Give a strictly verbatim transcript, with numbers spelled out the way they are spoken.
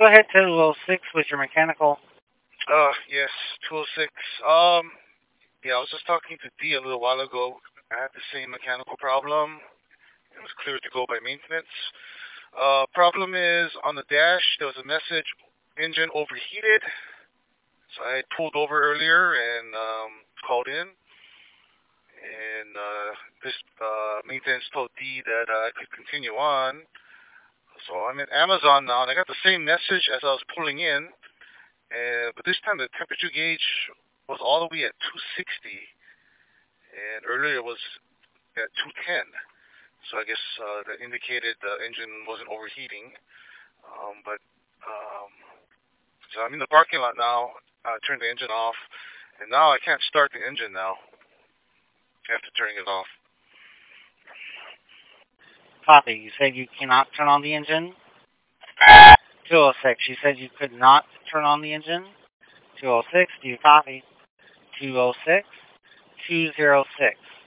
go ahead, two oh six with your mechanical. Uh, yes, two oh six. Um, yeah, I was just talking to D a little while ago. I had the same mechanical problem. It was clear to go by maintenance. Uh, problem is on the dash, there was a message, engine overheated. So I pulled over earlier and um, called in. And uh, this uh, maintenance told D that uh, I could continue on. So I'm at Amazon now, and I got the same message as I was pulling in. Uh, but this time the temperature gauge was all the way at two sixty, and earlier it was at two ten. So I guess uh, that indicated the engine wasn't overheating. Um, but um, so I'm in the parking lot now. I turned the engine off, and now I can't start the engine now after turning it off. Copy. You said you cannot turn on the engine. two oh six. You said you could not turn on the engine. two oh six. Do you copy? two oh six. two oh six.